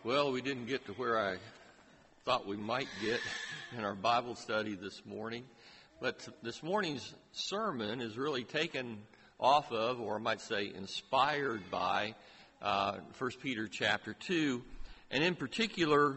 Well, we didn't get to where I thought we might get in our Bible study this morning. But this morning's sermon is really taken off of, or I might say inspired by, 1 Peter chapter 2. And in particular,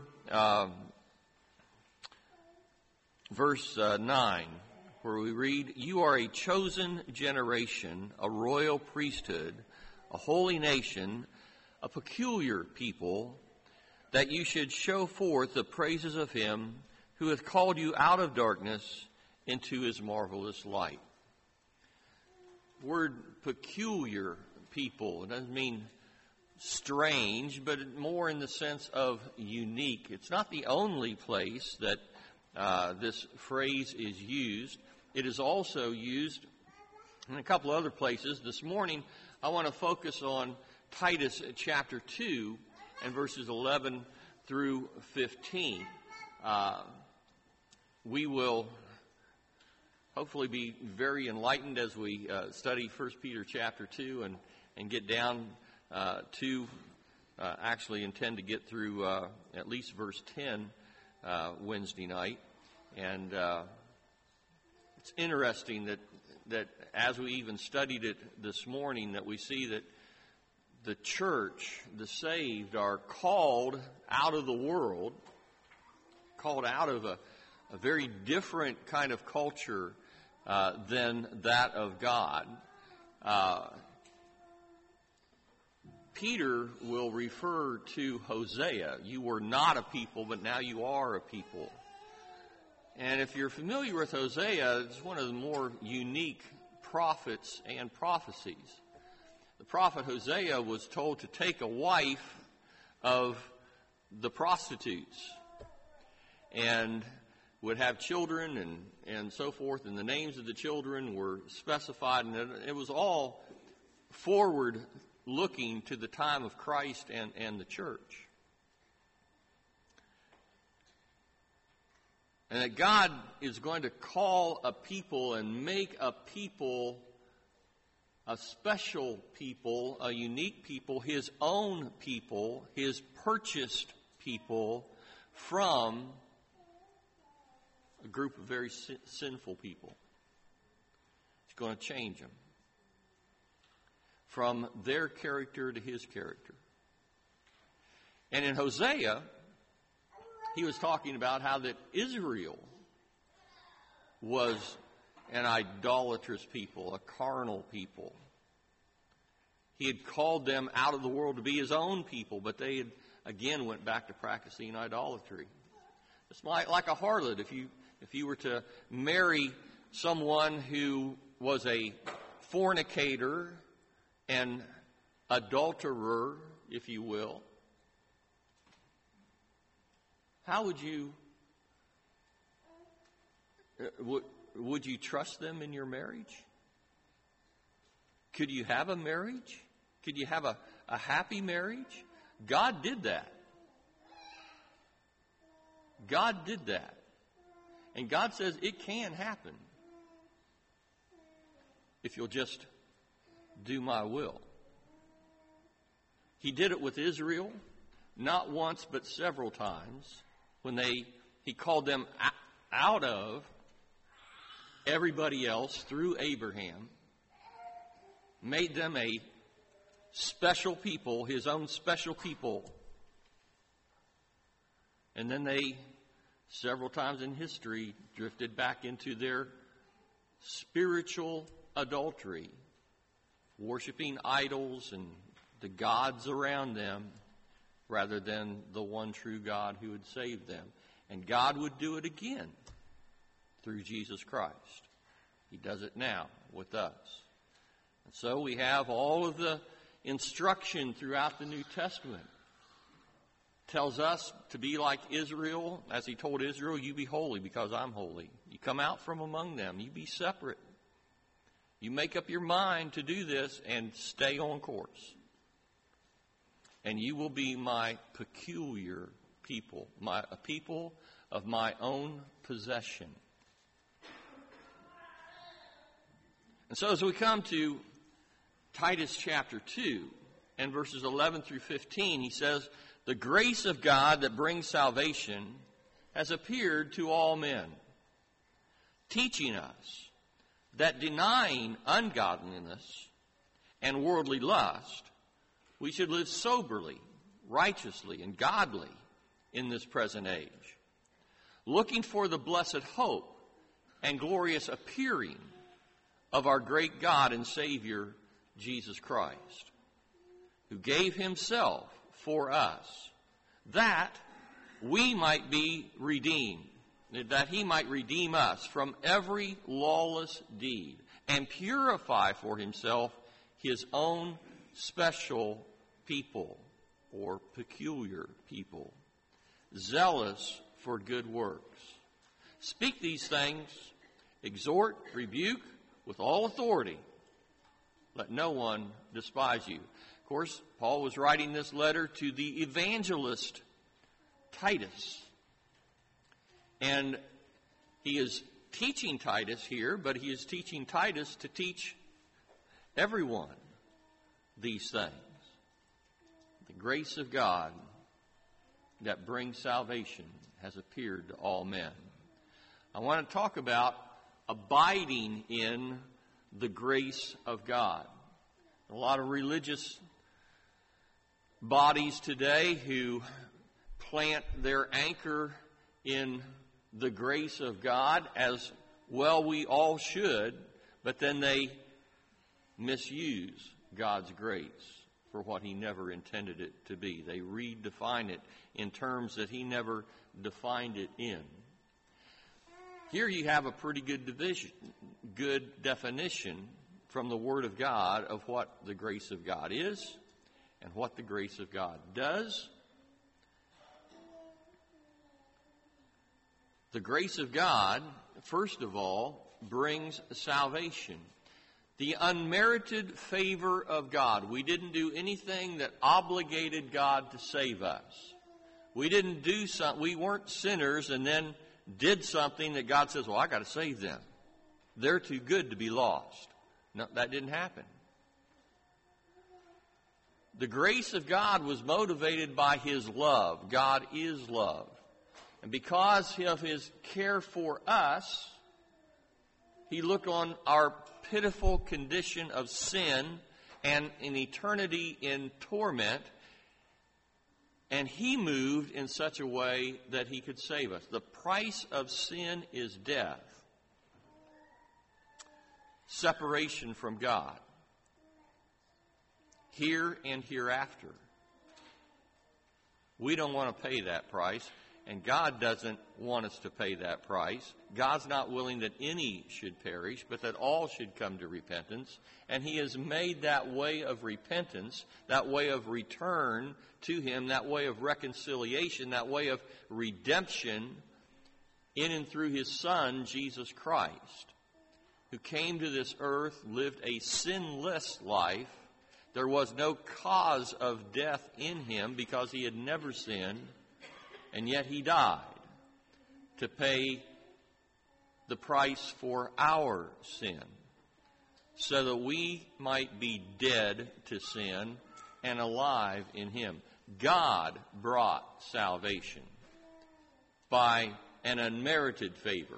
verse 9, where we read, "You are a chosen generation, a royal priesthood, a holy nation, a peculiar people, that you should show forth the praises of him who hath called you out of darkness into his marvelous light." The word peculiar people, it doesn't mean strange, but more in the sense of unique. It's not the only place that this phrase is used. It is also used in a couple other places. This morning, I want to focus on Titus chapter 2 and verses 11 through 15. We will hopefully be very enlightened as we study 1 Peter chapter 2 and get down to actually intend to get through at least verse 10 Wednesday night. And it's interesting that as we even studied it this morning, that we see that the church, the saved, are called out of the world, called out of a very different kind of culture than that of God. Peter will refer to Hosea. You were not a people, but now you are a people. And if you're familiar with Hosea, it's one of the more unique prophets and prophecies. The prophet Hosea was told to take a wife of the prostitutes and would have children and so forth, and the names of the children were specified, and it was all forward looking to the time of Christ and the church. And that God is going to call a people and make a people, a special people, a unique people, his own people, his purchased people from a group of very sinful people. He's going to change them from their character to his character. And in Hosea, he was talking about how that Israel was an idolatrous people, a carnal people. He had called them out of the world to be his own people, but they had again went back to practicing idolatry. It's like a harlot. If you were to marry someone who was a fornicator and adulterer, if you will, how would you would you trust them in your marriage? Could you have a marriage? Could you have a happy marriage? God did that. God did that. And God says it can happen if you'll just do my will. He did it with Israel, not once but several times, when he called them out of everybody else through Abraham, made them a special people, his own special people. And then they, several times in history, drifted back into their spiritual adultery, worshiping idols and the gods around them rather than the one true God who had saved them. And God would do it again through Jesus Christ. He does it now with us. And so we have all of the instruction throughout the New Testament. Tells us to be like Israel, as he told Israel, you be holy because I'm holy. You come out from among them. You be separate. You make up your mind to do this and stay on course. And you will be my peculiar people, a people of my own possession. And so as we come to Titus chapter 2 and verses 11 through 15, he says, The grace of God that brings salvation has appeared to all men, teaching us that denying ungodliness and worldly lust, we should live soberly, righteously, and godly in this present age, looking for the blessed hope and glorious appearing of our great God and Savior, Jesus Christ, who gave himself for us, that we might be redeemed, that he might redeem us from every lawless deed and purify for himself his own special people or peculiar people, zealous for good works. Speak these things, exhort, rebuke with all authority. Let no one despise you. Of course, Paul was writing this letter to the evangelist Titus. And he is teaching Titus here, but he is teaching Titus to teach everyone these things. The grace of God that brings salvation has appeared to all men. I want to talk about abiding in the grace of God. A lot of religious bodies today who plant their anchor in the grace of God, as well we all should, but then they misuse God's grace for what he never intended it to be. They redefine it in terms that he never defined it in. Here you have a pretty good definition from the Word of God of what the grace of God is and what the grace of God does. The grace of God, first of all, brings salvation. The unmerited favor of God. We didn't do anything that obligated God to save us. We didn't do something. We weren't sinners and then did something that God says, well, I got to save them. They're too good to be lost. No, that didn't happen. The grace of God was motivated by his love. God is love. And because of his care for us, he looked on our pitiful condition of sin and an eternity in torment, and he moved in such a way that he could save us. The price of sin is death, separation from God, here and hereafter. We don't want to pay that price. And God doesn't want us to pay that price. God's not willing that any should perish, but that all should come to repentance. And he has made that way of repentance, that way of return to him, that way of reconciliation, that way of redemption in and through his Son, Jesus Christ, who came to this earth, lived a sinless life. There was no cause of death in him because he had never sinned. And yet he died to pay the price for our sin, so that we might be dead to sin and alive in him. God brought salvation by an unmerited favor.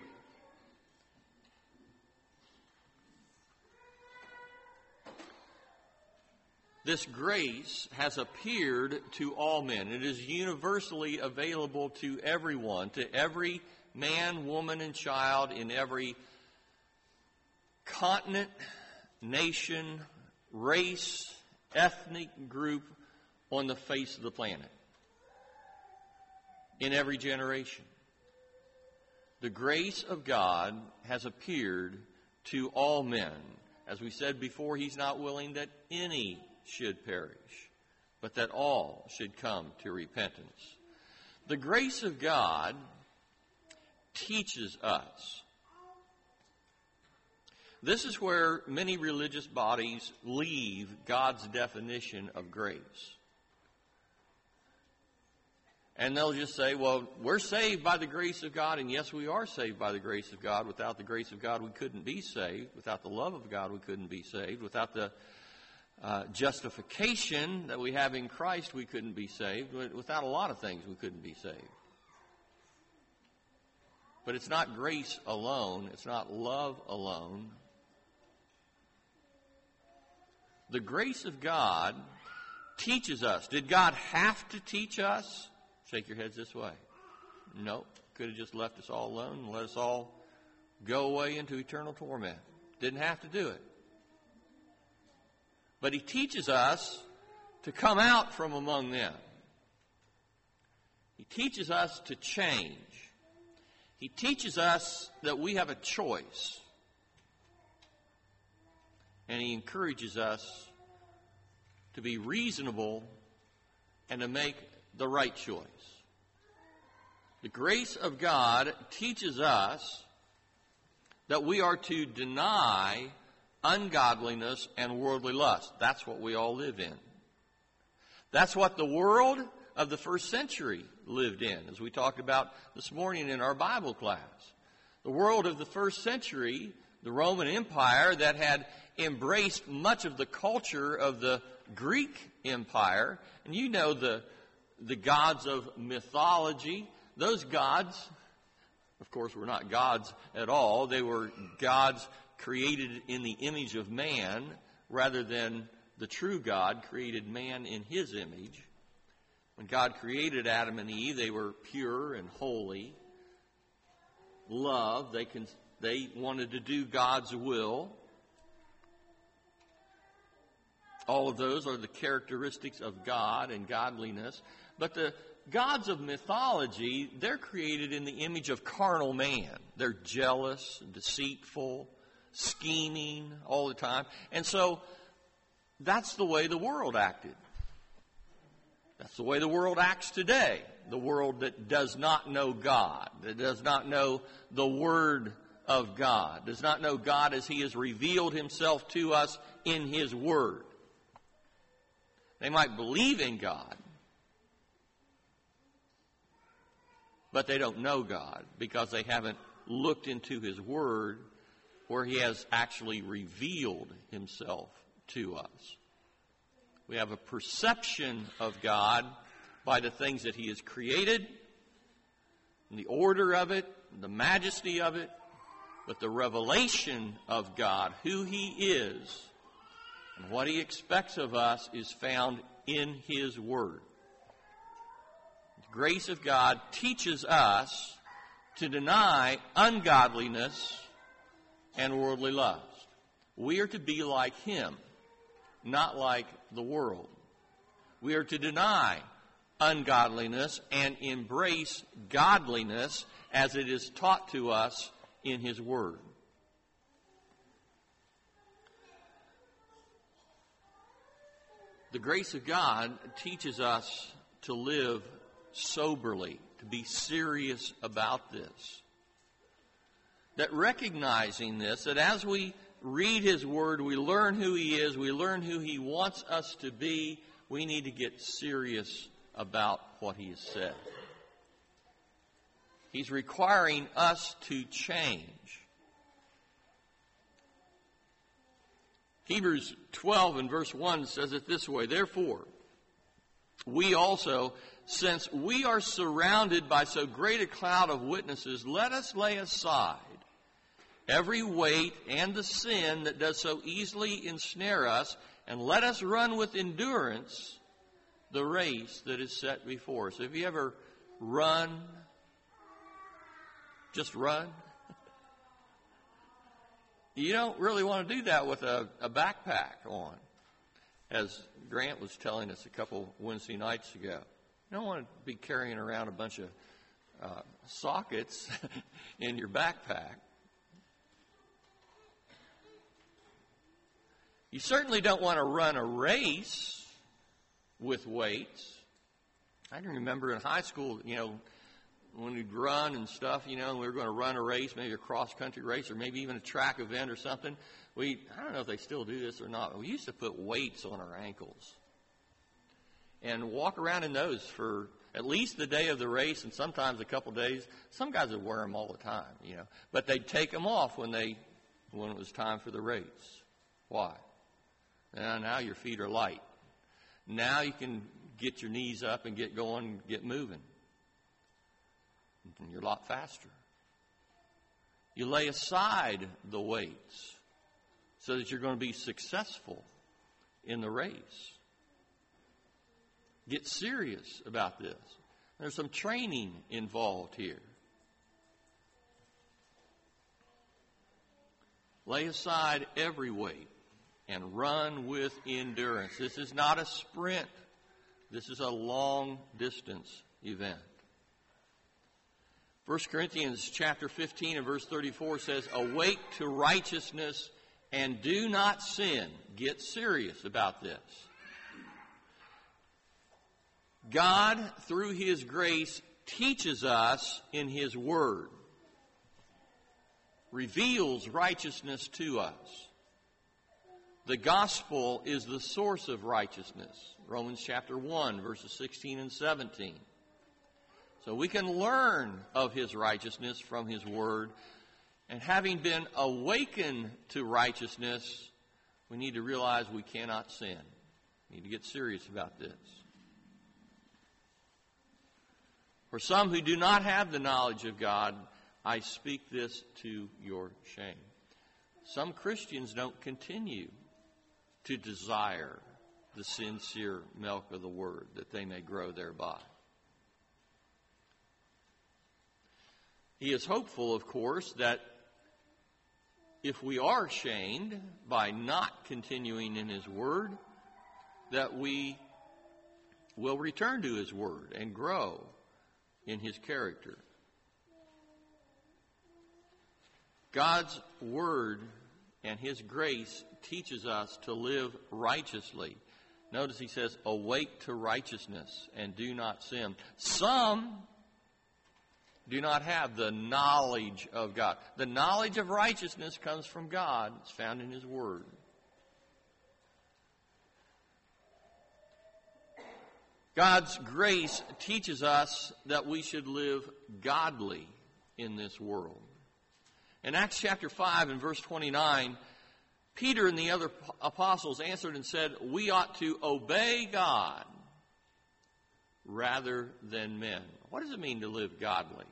This grace has appeared to all men. It is universally available to everyone, to every man, woman, and child in every continent, nation, race, ethnic group on the face of the planet, in every generation. The grace of God has appeared to all men. As we said before, he's not willing that any should perish, but that all should come to repentance. The grace of God teaches us. This is where many religious bodies leave God's definition of grace. And they'll just say, well, we're saved by the grace of God, and yes, we are saved by the grace of God. Without the grace of God, we couldn't be saved. Without the love of God, we couldn't be saved. Without the justification that we have in Christ, we couldn't be saved. Without a lot of things, we couldn't be saved. But it's not grace alone. It's not love alone. The grace of God teaches us. Did God have to teach us? Shake your heads this way. No. Could have just left us all alone and let us all go away into eternal torment. Didn't have to do it. But He teaches us to come out from among them. He teaches us to change. He teaches us that we have a choice. And He encourages us to be reasonable and to make the right choice. The grace of God teaches us that we are to deny ungodliness and worldly lust. That's what we all live in. That's what the world of the first century lived in, as we talked about this morning in our Bible class. The world of the first century, the Roman Empire that had embraced much of the culture of the Greek Empire, and you know the gods of mythology. Those gods, of course, were not gods at all. They were gods created in the image of man rather than the true God created man in His image. When God created Adam and Eve, they were pure and holy. Love, they wanted to do God's will. All of those are the characteristics of God and godliness. But the gods of mythology, they're created in the image of carnal man. They're jealous, deceitful, scheming all the time. And so that's the way the world acted. That's the way the world acts today. The world that does not know God, that does not know the Word of God, does not know God as He has revealed Himself to us in His Word. They might believe in God, but they don't know God because they haven't looked into His Word where He has actually revealed Himself to us. We have a perception of God by the things that He has created, and the order of it, the majesty of it, but the revelation of God, who He is, and what He expects of us is found in His Word. The grace of God teaches us to deny ungodliness and worldly lust. We are to be like Him, not like the world. We are to deny ungodliness and embrace godliness as it is taught to us in His Word. The grace of God teaches us to live soberly, to be serious about this. That recognizing this, that as we read His Word, we learn who He is, we learn who He wants us to be, we need to get serious about what He has said. He's requiring us to change. Hebrews 12 and verse 1 says it this way, "Therefore, we also, since we are surrounded by so great a cloud of witnesses, let us lay aside every weight and the sin that does so easily ensnare us, and let us run with endurance the race that is set before us." Have you ever run? Just run? You don't really want to do that with a backpack on, as Grant was telling us a couple Wednesday nights ago. You don't want to be carrying around a bunch of sockets in your backpack. You certainly don't want to run a race with weights. I can remember in high school, when we'd run and stuff, and we were going to run a race, maybe a cross-country race or maybe even a track event or something. I don't know if they still do this or not, but we used to put weights on our ankles and walk around in those for at least the day of the race and sometimes a couple days. Some guys would wear them all the time, but they'd take them off when it was time for the race. Why? Now your feet are light. Now you can get your knees up and get going, get moving. And you're a lot faster. You lay aside the weights so that you're going to be successful in the race. Get serious about this. There's some training involved here. Lay aside every weight and run with endurance. This is not a sprint. This is a long distance event. 1 Corinthians chapter 15 and verse 34 says, awake to righteousness and do not sin. Get serious about this. God, through His grace, teaches us in His Word, reveals righteousness to us. The gospel is the source of righteousness. Romans chapter 1, verses 16 and 17. So we can learn of His righteousness from His Word. And having been awakened to righteousness, we need to realize we cannot sin. We need to get serious about this. For some who do not have the knowledge of God, I speak this to your shame. Some Christians don't continue to desire the sincere milk of the Word, that they may grow thereby. He is hopeful, of course, that if we are shamed by not continuing in His Word, that we will return to His Word and grow in His character. God's Word and His grace teaches us to live righteously. Notice He says, awake to righteousness and do not sin. Some do not have the knowledge of God. The knowledge of righteousness comes from God. It's found in His Word. God's grace teaches us that we should live godly in this world. In Acts chapter 5 and verse 29, Peter and the other apostles answered and said, we ought to obey God rather than men. What does it mean to live godly?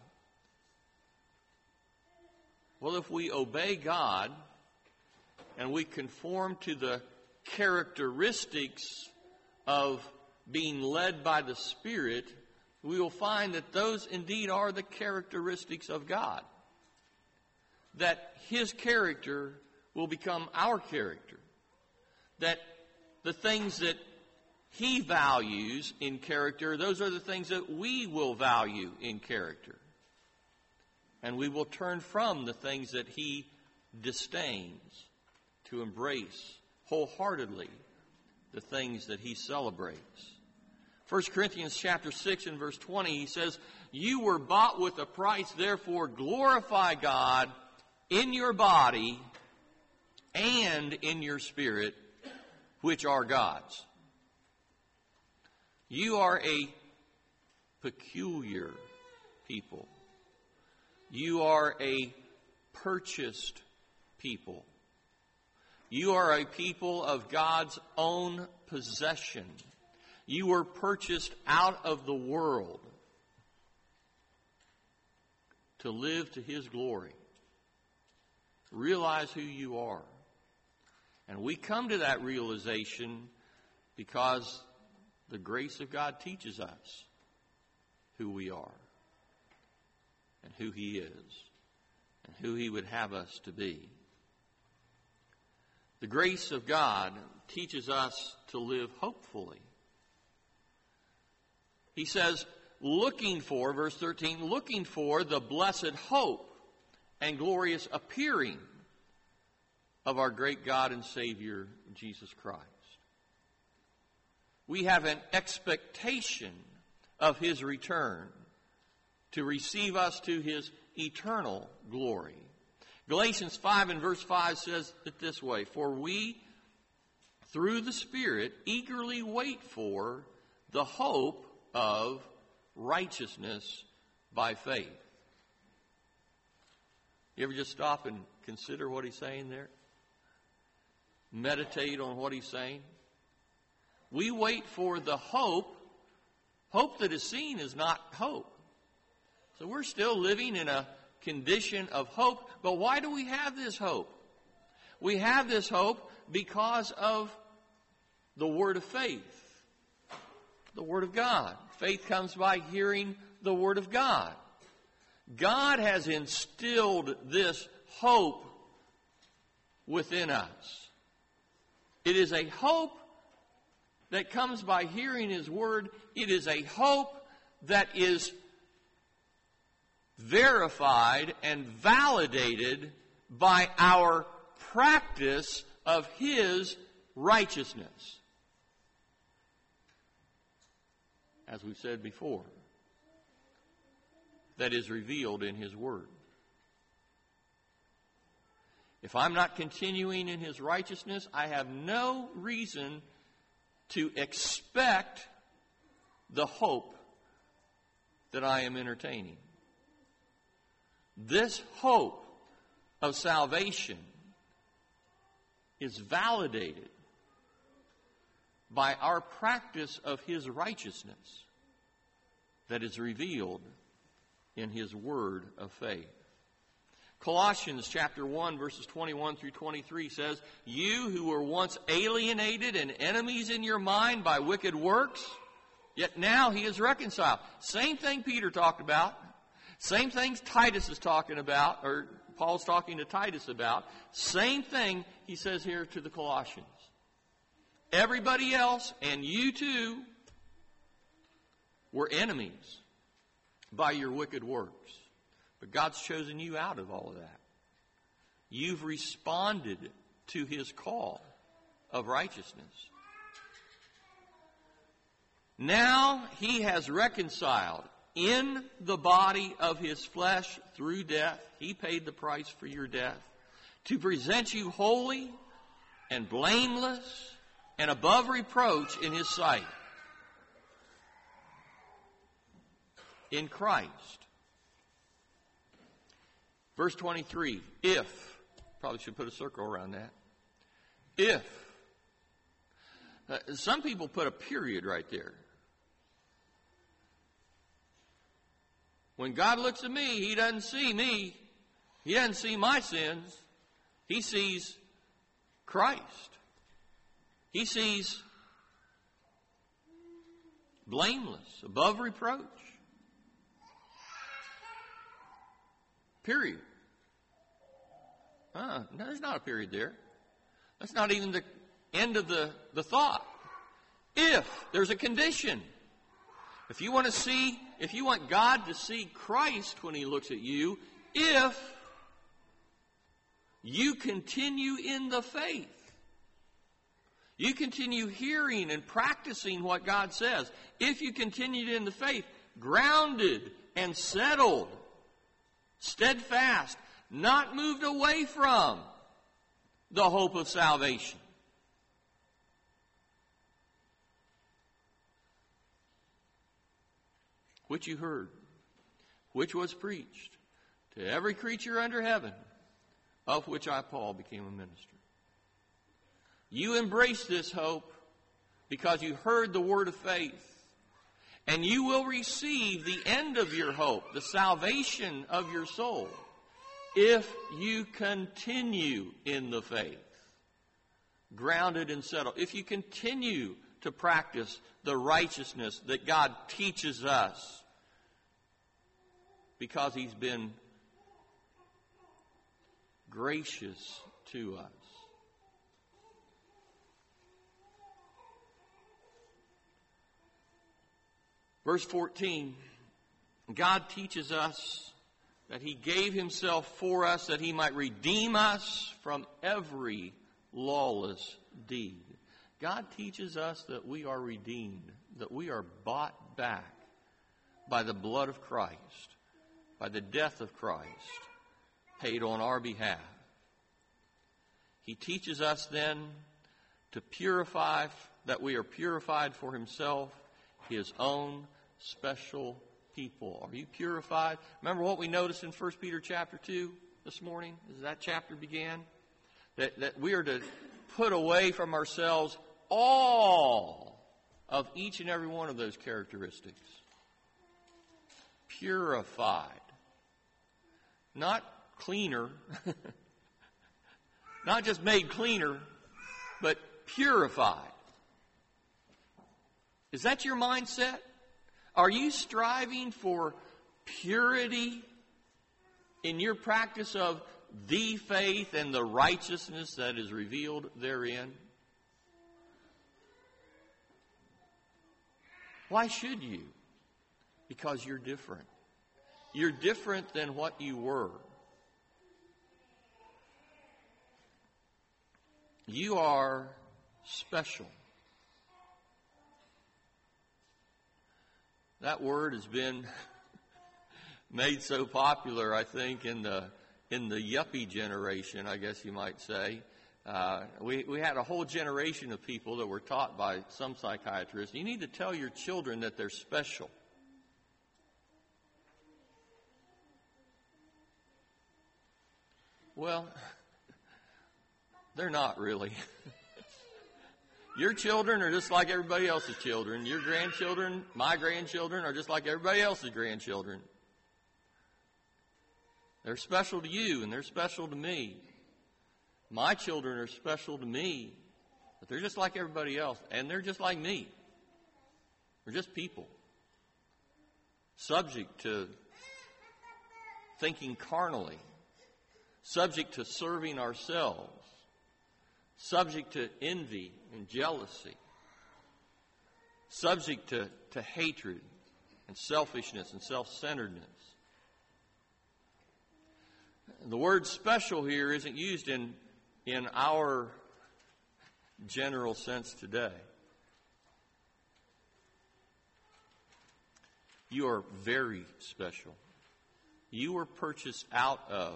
Well, if we obey God and we conform to the characteristics of being led by the Spirit, we will find that those indeed are the characteristics of God. That His character will become our character. That the things that He values in character, those are the things that we will value in character. And we will turn from the things that He disdains to embrace wholeheartedly the things that He celebrates. 1 Corinthians chapter 6 and verse 20, he says, you were bought with a price, therefore glorify God in your body and in your spirit, which are God's. You are a peculiar people. You are a purchased people. You are a people of God's own possession. You were purchased out of the world to live to His glory. Realize who you are. And we come to that realization because the grace of God teaches us who we are and who He is and who He would have us to be. The grace of God teaches us to live hopefully. He says, looking for, verse 13, looking for the blessed hope and glorious appearing of our great God and Savior, Jesus Christ. We have an expectation of His return to receive us to His eternal glory. Galatians 5 and verse 5 says it this way, for we, through the Spirit, eagerly wait for the hope of righteousness by faith. You ever just stop and consider what he's saying there? meditate on what he's saying. We wait for the hope. Hope that is seen is not hope. So we're still living in a condition of hope. But why do we have this hope? We have this hope because of the word of faith. The word of God. Faith comes by hearing the word of God. God has instilled this hope within us. It is a hope that comes by hearing his word. It is a hope that is verified and validated by our practice of his righteousness. As we've said before, that is revealed in his word. If I'm not continuing in his righteousness, I have no reason to expect the hope that I am entertaining. This hope of salvation is validated by our practice of his righteousness that is revealed in his word of faith. Colossians chapter 1 verses 21 through 23 says, "You who were once alienated and enemies in your mind by wicked works, yet now he is reconciled." Same thing Peter talked about. Same things Titus is talking about, or Paul's talking to Titus about. Same thing he says here to the Colossians. Everybody else, and you too, were enemies by your wicked works. But God's chosen you out of all of that. You've responded to his call of righteousness. Now he has reconciled in the body of his flesh through death. He paid the price for your death, to present you holy and blameless and above reproach in his sight. In Christ. Verse 23, if, probably should put a circle around that. If. Some people put a period right there. When God looks at me, he doesn't see me. He doesn't see my sins. He sees Christ. He sees blameless, above reproach. Period. No, there's not a period there. That's not even the end of the thought. If there's a condition. If you want God to see Christ when he looks at you, if you continue in the faith, you continue hearing and practicing what God says, if you continue in the faith, grounded and settled, steadfast, not moved away from the hope of salvation. Which you heard, which was preached to every creature under heaven, of which I, Paul, became a minister. You embrace this hope because you heard the word of faith. And you will receive the end of your hope, the salvation of your soul, if you continue in the faith, grounded and settled. If you continue to practice the righteousness that God teaches us, because he's been gracious to us. Verse 14, God teaches us that he gave himself for us that he might redeem us from every lawless deed. God teaches us that we are redeemed, that we are bought back by the blood of Christ, by the death of Christ, paid on our behalf. He teaches us then to purify, that we are purified for himself, his own special people. Are you purified? Remember what we noticed in 1 Peter chapter 2 this morning, as that chapter began? That we are to put away from ourselves all of each and every one of those characteristics. Purified. Not cleaner. Not just made cleaner, but purified. Is that your mindset? Are you striving for purity in your practice of the faith and the righteousness that is revealed therein? Why should you? Because you're different. You're different than what you were. You are special. That word has been made so popular, I think, in the yuppie generation, I guess you might say. We had a whole generation of people that were taught by some psychiatrists, you need to tell your children that they're special. Well, they're not really. Your children are just like everybody else's children. Your grandchildren, my grandchildren, are just like everybody else's grandchildren. They're special to you, and they're special to me. My children are special to me, but they're just like everybody else, and they're just like me. We're just people, subject to thinking carnally, subject to serving ourselves, subject to envy and jealousy, subject to hatred and selfishness and self-centeredness. The word special here isn't used in our general sense today. You are very special. You were purchased out of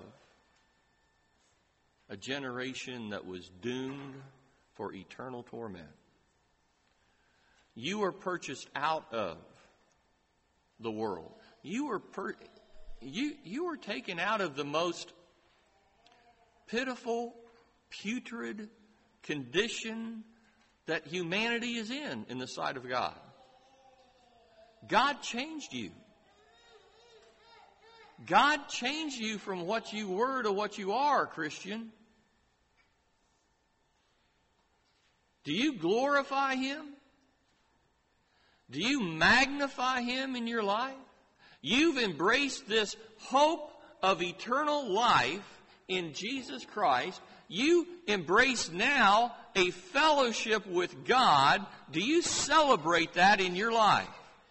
a generation that was doomed for eternal torment. You were purchased out of the world. You were taken out of the most pitiful, putrid condition that humanity is in the sight of God. God changed you. God changed you from what you were to what you are, Christian. Do you glorify Him? Do you magnify Him in your life? You've embraced this hope of eternal life in Jesus Christ. You embrace now a fellowship with God. Do you celebrate that in your life?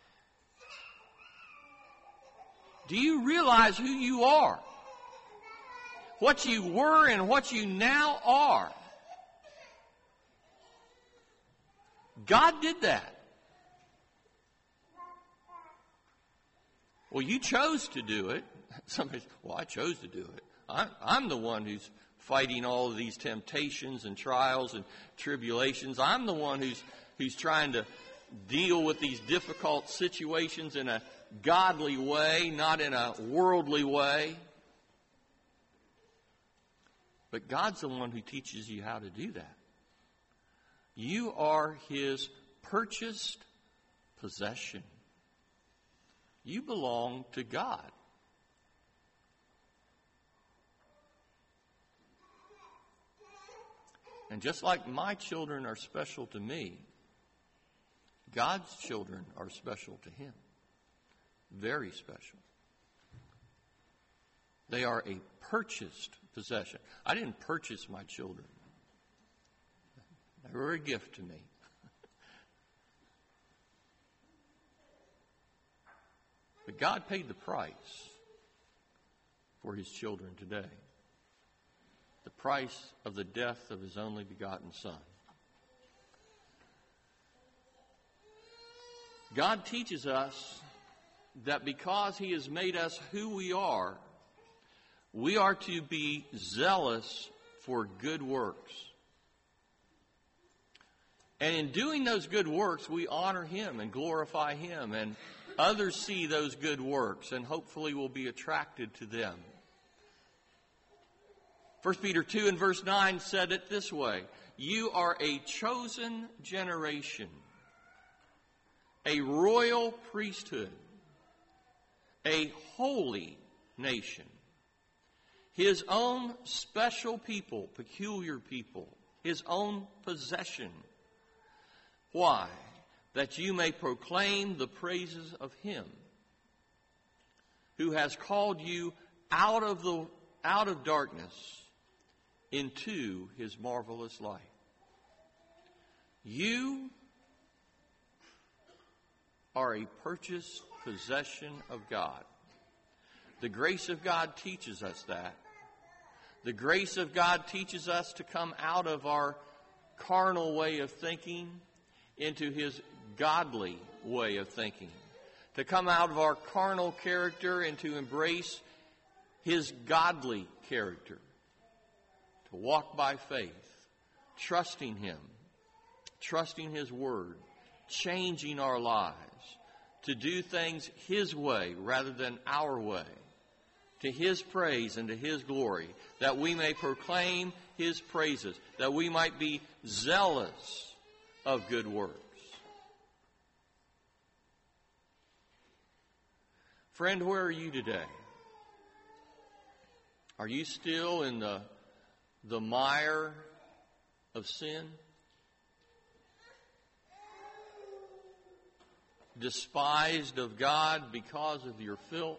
Do you realize who you are? What you were and what you now are. God did that. Well, you chose to do it. Somebody says, well, I chose to do it. I'm the one who's fighting all of these temptations and trials and tribulations. I'm the one who's trying to deal with these difficult situations in a godly way, not in a worldly way. But God's the one who teaches you how to do that. You are His purchased possession. You belong to God. And just like my children are special to me, God's children are special to Him. Very special. They are a purchased possession. I didn't purchase my children. They were a gift to me. But God paid the price for His children today. The price of the death of His only begotten Son. God teaches us that because He has made us who we are to be zealous for good works. And in doing those good works, we honor Him and glorify Him, and others see those good works and hopefully will be attracted to them. 1 Peter 2 and verse 9 said it this way: you are a chosen generation, a royal priesthood, a holy nation, His own special people, peculiar people, His own possession. Why? That you may proclaim the praises of Him who has called you out of darkness into His marvelous light. You are a purchased possession of God. The grace of God teaches us that. The grace of God teaches us to come out of our carnal way of thinking into His godly way of thinking. To come out of our carnal character and to embrace His godly character. To walk by faith, trusting Him, trusting His Word, changing our lives, to do things His way rather than our way, to His praise and to His glory, that we may proclaim His praises, that we might be zealous of good works. Friend, where are you today? Are you still in the mire of sin? Despised of God because of your filth?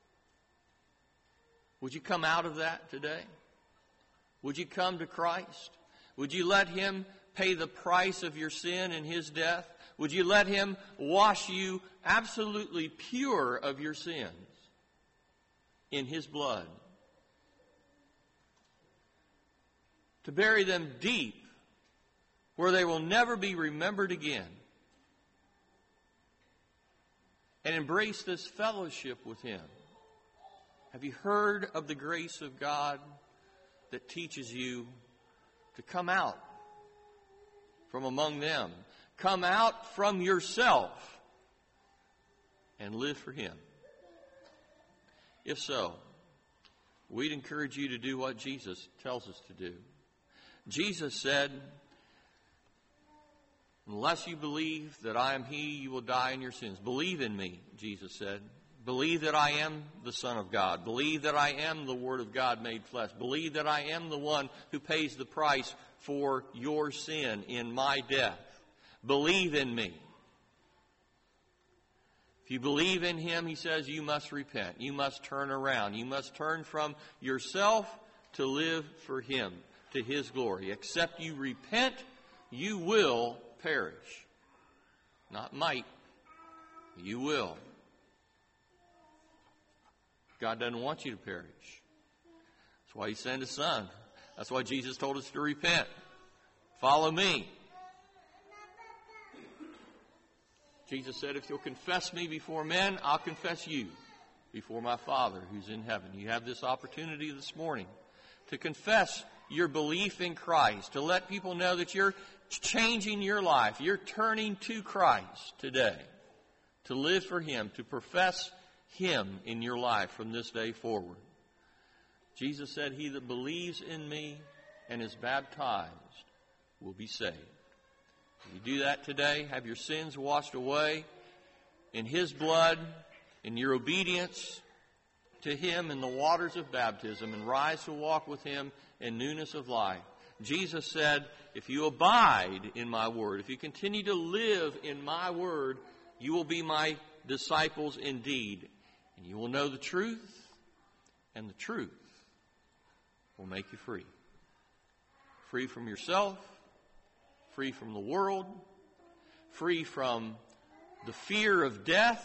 Would you come out of that today? Would you come to Christ? Would you let Him pay the price of your sin in His death? Would you let Him wash you absolutely pure of your sins in His blood? To bury them deep where they will never be remembered again. And embrace this fellowship with Him. Have you heard of the grace of God that teaches you to come out from among them? Come out from yourself and live for Him. If so, we'd encourage you to do what Jesus tells us to do. Jesus said, unless you believe that I am He, you will die in your sins. Believe in me, Jesus said. Believe that I am the Son of God. Believe that I am the Word of God made flesh. Believe that I am the one who pays the price for your sin in my death. Believe in me. If you believe in Him, He says, you must repent. You must turn around. You must turn from yourself to live for Him, to His glory. Except you repent, you will perish. Not might. You will. God doesn't want you to perish. That's why He sent His Son. That's why Jesus told us to repent. Follow me. Jesus said, if you'll confess me before men, I'll confess you before my Father who's in heaven. You have this opportunity this morning to confess your belief in Christ, to let people know that you're changing your life. You're turning to Christ today, to live for Him, to profess Him in your life from this day forward. Jesus said, he that believes in me and is baptized will be saved. If you do that today, have your sins washed away in His blood, in your obedience to Him in the waters of baptism, and rise to walk with Him in newness of life. Jesus said, if you abide in my word, if you continue to live in my word, you will be my disciples indeed. And you will know the truth, and the truth will make you free. Free from yourself, free from the world, free from the fear of death.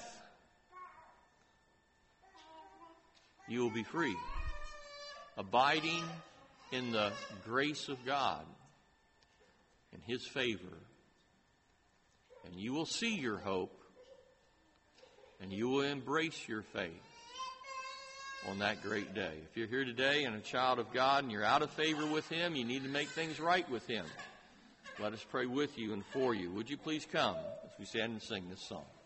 You will be free, abiding in the grace of God and His favor. And you will see your hope, and you will embrace your faith on that great day. If you're here today and a child of God and you're out of favor with Him, you need to make things right with Him. Let us pray with you and for you. Would you please come as we stand and sing this song?